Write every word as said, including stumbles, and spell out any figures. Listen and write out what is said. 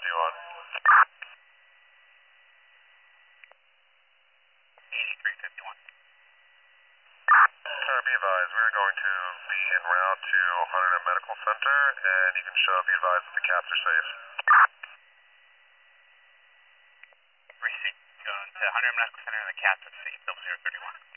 you on? eighty-three fifty-one. Sir, be advised, we're going to be en route to Huntington Medical Center, and you can show, be advised that the cats are safe. Received. Going to Hunter Medical Center and the cats are safe. Double zero thirty one.